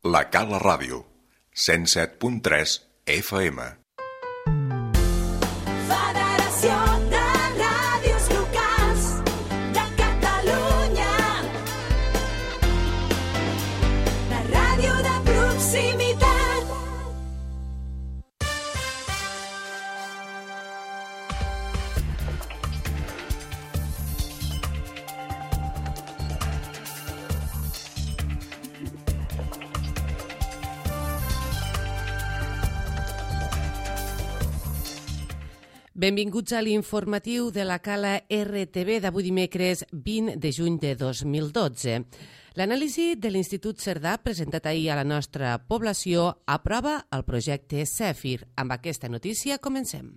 La Cala Ràdio, 107.3 FM. Federació de Ràdios Locals de Catalunya. La ràdio de proximitat. Benvinguts a l'informatiu de la Cala RTV d'avui dimecres 20 de juny de 2012. L'anàlisi de l'Institut Cerdà presentat ahir a la nostra població aprova el projecte Zèfir. Amb aquesta notícia comencem.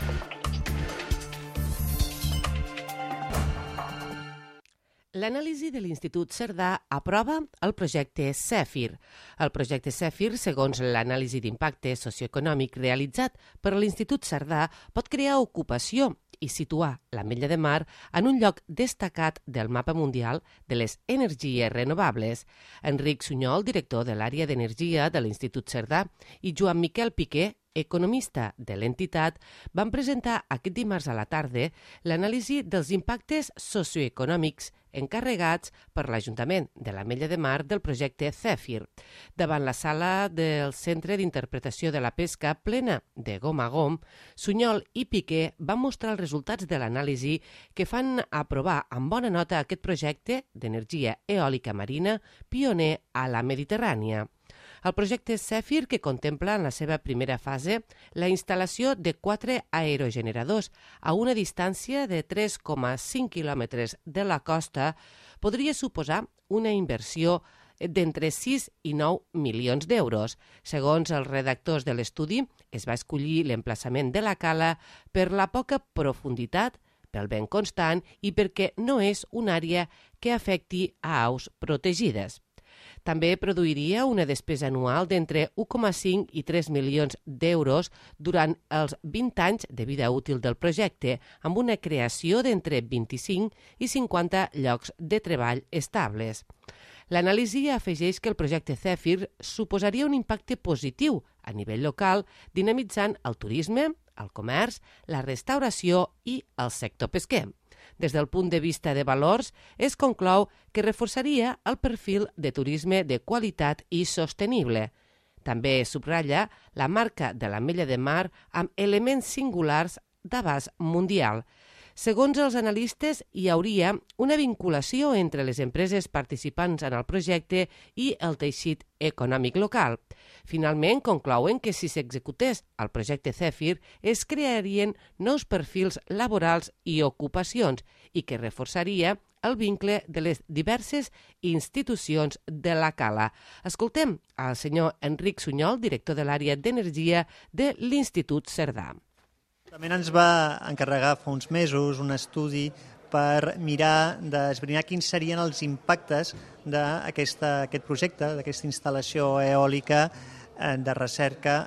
L'anàlisi de l'Institut Cerdà aprova el projecte Zèfir. El projecte Zèfir, segons l'anàlisi d'impacte socioeconòmic realitzat per l'Institut Cerdà, pot crear ocupació i situar l'Ametlla de Mar en un lloc destacat del mapa mundial de les energies renovables. Enric Sunyol, director de l'àrea d'energia de l'Institut Cerdà, i Joan Miquel Piqué, economista de l'entitat, van presentar aquest dimarts a la tarda l'anàlisi dels impactes socioeconòmics encarregats per l'Ajuntament de l'Ametlla de Mar del projecte Zèfir. Davant la sala del Centre d'Interpretació de la Pesca plena de gom a gom, Sunyol i Piqué van mostrar els resultats de l'anàlisi que fan aprovar amb bona nota aquest projecte d'energia eòlica marina pioner a la Mediterrània. El projecte Zèfir, que contempla en la seva primera fase la instal·lació de 4 aerogeneradors a una distància de 3,5 quilòmetres de la costa, podria suposar una inversió d'entre 6 i 9 milions d'euros. Segons els redactors de l'estudi, es va escollir l'emplaçament de la cala per la poca profunditat, pel vent constant i perquè no és una àrea que afecti a aus protegides. També produiria una despesa anual d'entre 1,5 i 3 milions d'euros durant els 20 anys de vida útil del projecte, amb una creació d'entre 25 i 50 llocs de treball estables. L'anàlisi afegeix que el projecte Zèfir suposaria un impacte positiu a nivell local, dinamitzant el turisme, el comerç, la restauració i el sector pesquer. Des del punt de vista de valors, es conclou que reforçaria el perfil de turisme de qualitat i sostenible. També es subratlla la marca de l'Ametlla de Mar amb elements singulars d'abast mundial. Segons els analistes, hi hauria una vinculació entre les empreses participants en el projecte i el teixit econòmic local. Finalment, conclouen que si s'executés el projecte Zèfir, es crearien nous perfils laborals i ocupacions i que reforçaria el vincle de les diverses institucions de la Cala. Escoltem al senyor Enric Sunyol, director de l'àrea d'energia de l'Institut Cerdà. També ens va encarregar fa uns mesos un estudi per mirar d'esbrinar quins serien els impactes d'aquest projecte, d'aquesta instal·lació eòlica de recerca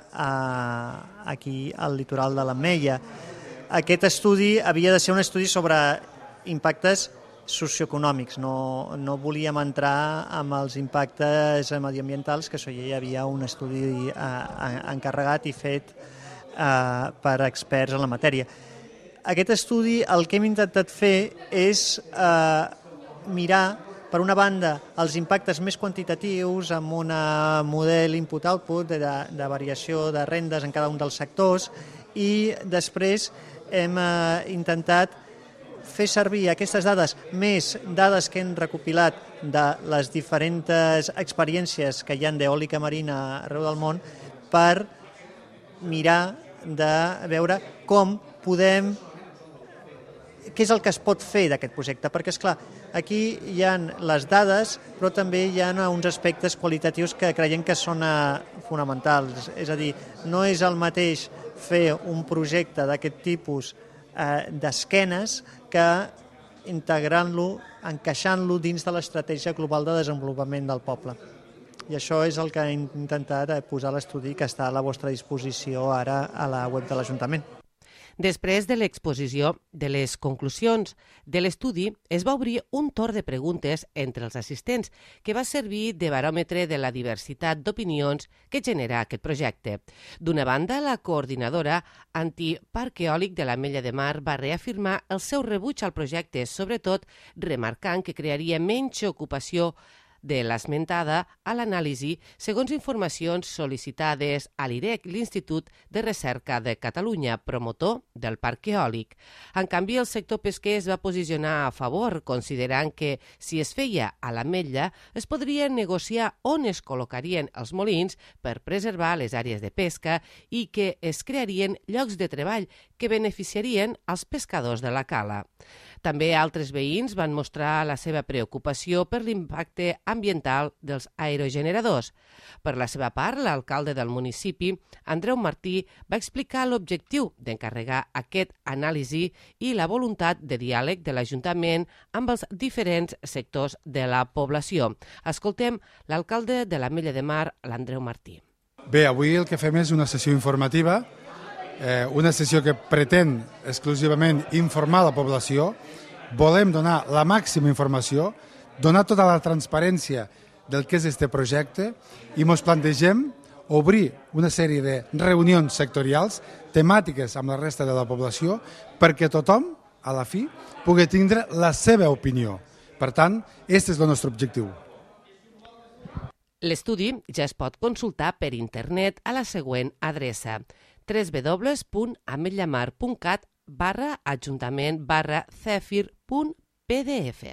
aquí al litoral de l'Ametlla. Aquest estudi havia de ser un estudi sobre impactes socioeconòmics, no volíem entrar amb els impactes mediambientals, que això ja hi havia un estudi encarregat i fet per experts en la matèria. Aquest estudi el que hem intentat fer és mirar, per una banda, els impactes més quantitatius amb un model input-output de variació de rendes en cada un dels sectors i després hem intentat fer servir aquestes dades, més dades que hem recopilat de les diferents experiències que hi ha d'eòlica marina arreu del món per mirar de veure com podem, què és el que es pot fer d'aquest projecte, perquè, esclar, aquí hi ha les dades, però també hi ha uns aspectes qualitatius que creiem que són fonamentals. És a dir, no és el mateix fer un projecte d'aquest tipus d'esquenes que integrant-lo, encaixant-lo dins de l'estratègia global de desenvolupament del poble. I això és el que hem intentat posar a l'estudi que està a la vostra disposició ara a la web de l'Ajuntament. Després de l'exposició de les conclusions de l'estudi, es va obrir un torn de preguntes entre els assistents que va servir de baròmetre de la diversitat d'opinions que genera aquest projecte. D'una banda, la coordinadora antiparc eòlic de l'Ametlla de Mar va reafirmar el seu rebuig al projecte, sobretot remarcant que crearia menys ocupació de l'esmentada a l'anàlisi segons informacions sol·licitades a l'IREC, l'Institut de Recerca de Catalunya, promotor del parc eòlic. En canvi, el sector pesquer es va posicionar a favor, considerant que si es feia a l'Ametlla es podria negociar on es col·locarien els molins per preservar les àrees de pesca i que es crearien llocs de treball que beneficiarien als pescadors de la cala. També altres veïns van mostrar la seva preocupació per l'impacte ambiental dels aerogeneradors. Per la seva part, l'alcalde del municipi, Andreu Martí, va explicar l'objectiu d'encarregar aquest anàlisi i la voluntat de diàleg de l'Ajuntament amb els diferents sectors de la població. Escoltem l'alcalde de l'Ametlla de Mar, l'Andreu Martí. Bé, avui el que fem és una sessió informativa, una sessió que pretén exclusivament informar la població. Volem donar la màxima informació, donar tota la transparència del que és aquest projecte i ens plantegem obrir una sèrie de reunions sectorials temàtiques amb la resta de la població perquè tothom, a la fi, pugui tindre la seva opinió. Per tant, aquest és el nostre objectiu. L'estudi ja es pot consultar per internet a la següent adreça: www.ametllaMar.cat/ajuntament/cefir.pdf.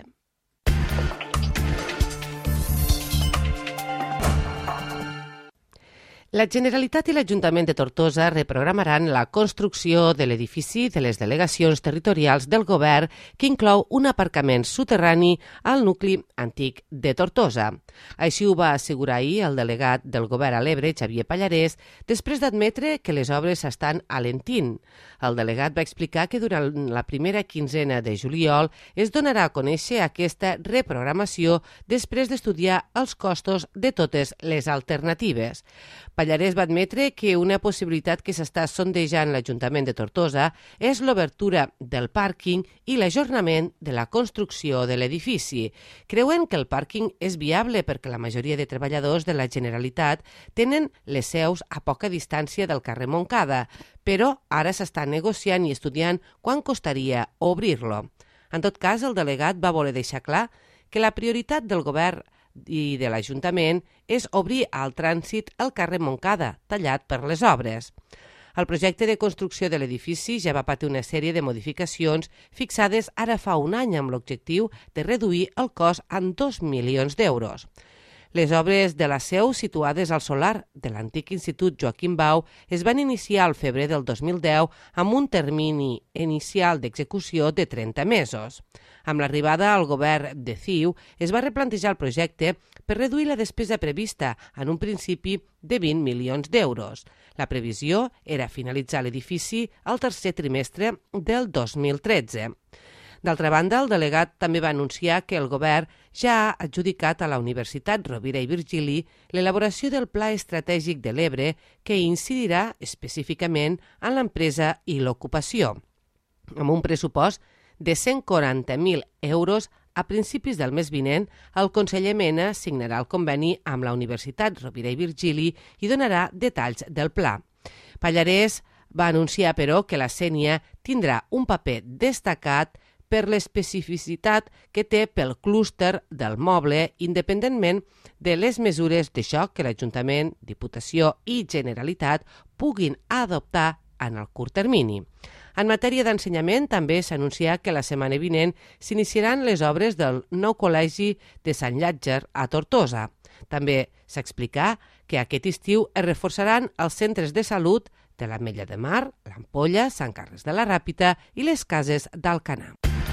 La Generalitat i l'Ajuntament de Tortosa reprogramaran la construcció de l'edifici de les delegacions territorials del govern que inclou un aparcament soterrani al nucli antic de Tortosa. Així ho va assegurar ahir el delegat del govern a l'Ebre, Xavier Pallarès, després d'admetre que les obres s'estan alentint. El delegat va explicar que durant la primera quinzena de juliol es donarà a conèixer aquesta reprogramació després d'estudiar els costos de totes les alternatives. Pallarès va admetre que una possibilitat que s'està sondejant l'Ajuntament de Tortosa és l'obertura del pàrquing i l'ajornament de la construcció de l'edifici. Creuen que el pàrquing és viable perquè la majoria de treballadors de la Generalitat tenen les seus a poca distància del carrer Montcada, però ara s'està negociant i estudiant quan costaria obrir-lo. En tot cas, el delegat va voler deixar clar que la prioritat del govern i de l'Ajuntament és obrir al trànsit el carrer Montcada, tallat per les obres. El projecte de construcció de l'edifici ja va patir una sèrie de modificacions fixades ara fa un any amb l'objectiu de reduir el cost en 2 milions d'euros. Les obres de la seu, situades al solar de l'antic Institut Joaquim Bau, es van iniciar al febrer del 2010 amb un termini inicial d'execució de 30 mesos. Amb l'arribada al govern de CiU, es va replantejar el projecte per reduir la despesa prevista en un principi de 20 milions d'euros. La previsió era finalitzar l'edifici al tercer trimestre del 2013. D'altra banda, el delegat també va anunciar que el govern ja ha adjudicat a la Universitat Rovira i Virgili l'elaboració del Pla Estratègic de l'Ebre que incidirà específicament en l'empresa i l'ocupació. Amb un pressupost de 140.000 euros, a principis del mes vinent, el conseller Mena signarà el conveni amb la Universitat Rovira i Virgili i donarà detalls del pla. Pallarès va anunciar, però, que la Sénia tindrà un paper destacat per l'especificitat que té pel clúster del moble, independentment de les mesures de xoc que l'Ajuntament, Diputació i Generalitat puguin adoptar en el curt termini. En matèria d'ensenyament, també s'anuncia que la setmana vinent s'iniciaran les obres del nou col·legi de Sant Llàtzer a Tortosa. També s'explica que aquest estiu es reforçaran els centres de salut de l'Ametlla de Mar, l'Ampolla, Sant Carles de la Ràpita i les cases d'Alcanar.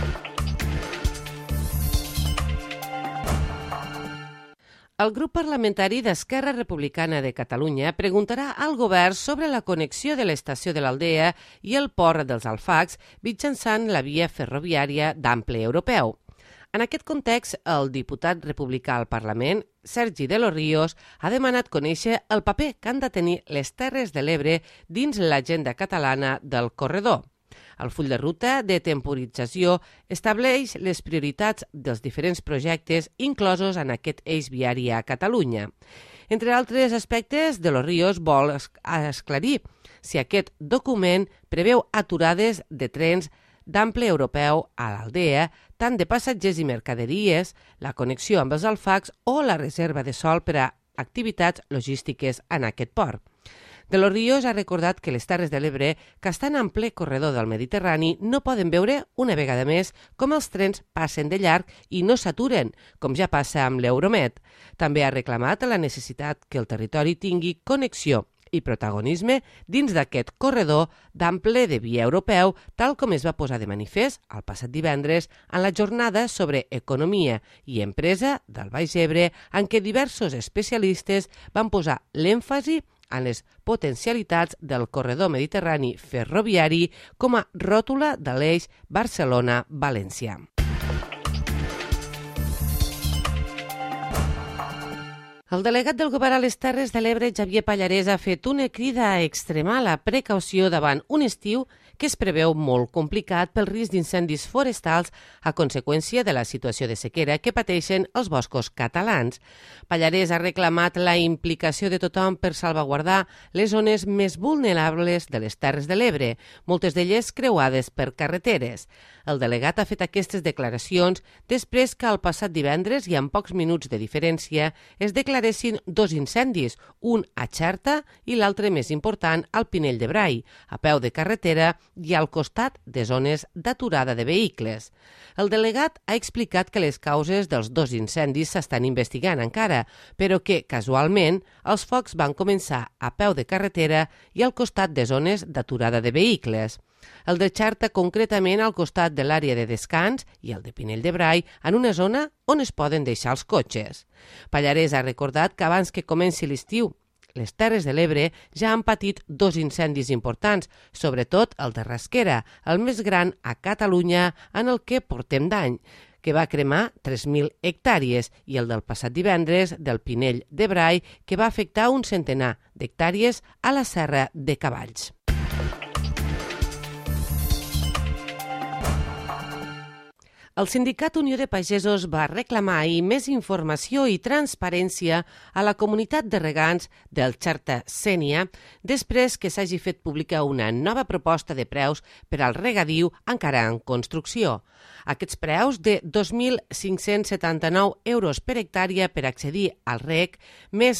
El grup parlamentari d'Esquerra Republicana de Catalunya preguntarà al govern sobre la connexió de l'estació de l'Aldea i el port dels Alfacs mitjançant la via ferroviària d'ample europeu. En aquest context, el diputat republicà al Parlament, Sergi de los Ríos, ha demanat conèixer el paper que han de tenir les Terres de l'Ebre dins l'agenda catalana del corredor. El full de ruta de temporització estableix les prioritats dels diferents projectes inclosos en aquest eix viari a Catalunya. Entre altres aspectes, De los Ríos vol esclarir si aquest document preveu aturades de trens d'ample europeu a l'Aldea, tant de passatgers i mercaderies, la connexió amb els alfacs o la reserva de sòl per a activitats logístiques en aquest port. De los Ríos ha recordat que les Terres de l'Ebre, que estan en ple corredor del Mediterrani, no poden veure una vegada més com els trens passen de llarg i no s'aturen, com ja passa amb l'Euromed. També ha reclamat la necessitat que el territori tingui connexió i protagonisme dins d'aquest corredor d'ample de via europeu, tal com es va posar de manifest el passat divendres en la jornada sobre economia i empresa del Baix Ebre, en què diversos especialistes van posar l'èmfasi en les potencialitats del corredor mediterrani ferroviari com a ròtula de l'eix Barcelona-València. El delegat del Govern a les Terres de l'Ebre, Xavier Pallarès, ha fet una crida a extremar la precaució davant un estiu que es preveu molt complicat pel risc d'incendis forestals a conseqüència de la situació de sequera que pateixen els boscos catalans. Pallarès ha reclamat la implicació de tothom per salvaguardar les zones més vulnerables de les Terres de l'Ebre, moltes d'elles creuades per carreteres. El delegat ha fet aquestes declaracions després que el passat divendres i amb pocs minuts de diferència es declaressin dos incendis, un a Xerta i l'altre més important al Pinell de Brai, a peu de carretera i al costat de zones d'aturada de vehicles. El delegat ha explicat que les causes dels dos incendis s'estan investigant encara, però que, casualment, els focs van començar a peu de carretera i al costat de zones d'aturada de vehicles. El de Xerta concretament al costat de l'àrea de descans i el de Pinell de Brai en una zona on es poden deixar els cotxes. Pallarès ha recordat que abans que comenci l'estiu, les Terres de l'Ebre ja han patit dos incendis importants, sobretot el de Rasquera, el més gran a Catalunya en el que portem d'any, que va cremar 3.000 hectàrees, i el del passat divendres del Pinell de Brai, que va afectar un centenar d'hectàrees a la Serra de Cavalls. El sindicat Unió de Pagesos va reclamar ahir més informació i transparència a la comunitat de regants del Xerta Sénia després que s'hagi fet pública una nova proposta de preus per al regadiu encara en construcció. Aquests preus de 2.579 euros per hectàrea per accedir al reg, més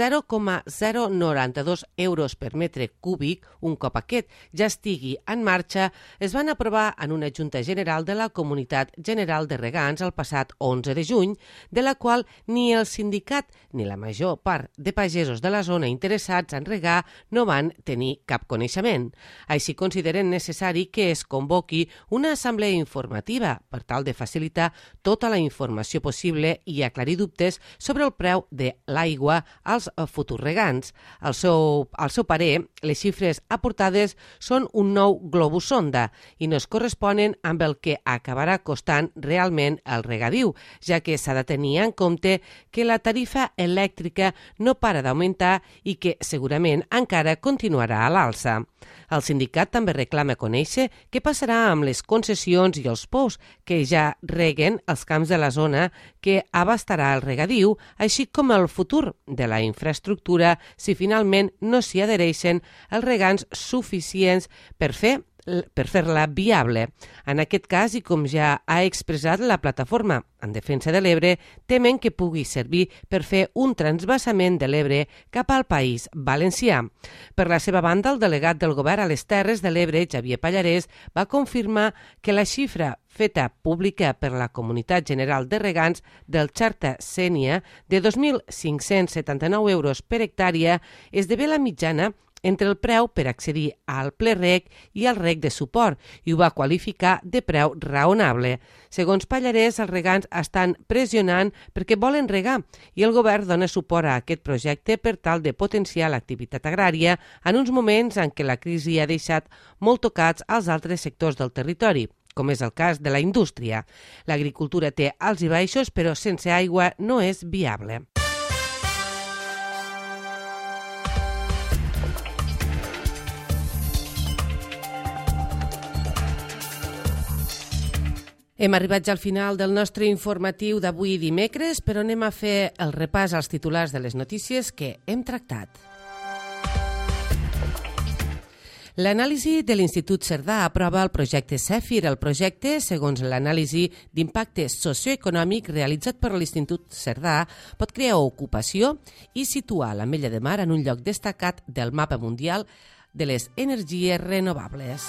0,092 euros per metre cúbic, un cop aquest ja estigui en marxa, es van aprovar en una Junta General de la Comunitat General de Regants el passat 11 de juny, de la qual ni el sindicat ni la major part de pagesos de la zona interessats en regar no van tenir cap coneixement. Així consideren necessari que es convoqui una assemblea informativa per tal de facilitar tota la informació possible i aclarir dubtes sobre el preu de l'aigua als futurs regants. Al seu parer, les xifres aportades són un nou globus sonda i no es corresponen amb el que acabarà costant realment el regadiu, ja que s'ha de tenir en compte que la tarifa elèctrica no para d'augmentar i que segurament encara continuarà a l'alça. El sindicat també reclama conèixer què passarà amb les concessions i els pous que ja reguen els camps de la zona que abastarà el regadiu, així com el futur de la infraestructura si finalment no s'hi adhereixen els regants suficients per fer-la viable. En aquest cas, i com ja ha expressat la plataforma en defensa de l'Ebre, temen que pugui servir per fer un transvasament de l'Ebre cap al País Valencià. Per la seva banda, el delegat del Govern a les Terres de l'Ebre, Xavier Pallarès, va confirmar que la xifra feta pública per la Comunitat General de Regants del Xerta Sénia de 2.579 euros per hectàrea esdevé la mitjana entre el preu per accedir al ple reg i al reg de suport i ho va qualificar de preu raonable. Segons Pallarès, els regants estan pressionant perquè volen regar i el govern dona suport a aquest projecte per tal de potenciar l'activitat agrària en uns moments en què la crisi ha deixat molt tocats als altres sectors del territori, com és el cas de la indústria. L'agricultura té alts i baixos, però sense aigua no és viable. Hem arribat ja al final del nostre informatiu d'avui dimecres, però anem a fer el repàs als titulars de les notícies que hem tractat. L'anàlisi de l'Institut Cerdà aprova el projecte CEFIR. El projecte, segons l'anàlisi d'impacte socioeconòmic realitzat per l'Institut Cerdà, pot crear ocupació i situar l'Ametlla de Mar en un lloc destacat del mapa mundial de les energies renovables.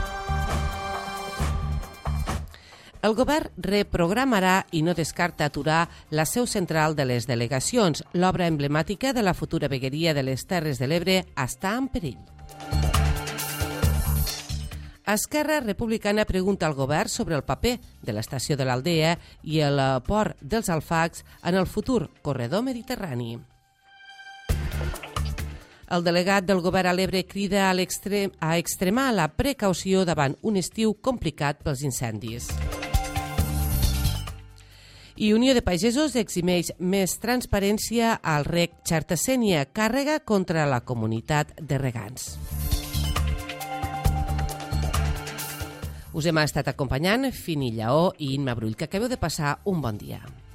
El govern reprogramarà i no descarta aturar la seu central de les delegacions. L'obra emblemàtica de la futura vegueria de les Terres de l'Ebre està en perill. Esquerra Republicana pregunta al govern sobre el paper de l'estació de l'Aldea i el port dels Alfacs en el futur corredor mediterrani. El delegat del govern a l'Ebre crida a extremar la precaució davant un estiu complicat pels incendis. I Unió de Pagesos eximeix més transparència al reg Xarta-Sénia, càrrega contra la comunitat de regants. Us hem estat acompanyant Fini Lleó i Imma Brull, que acabeu de passar un bon dia.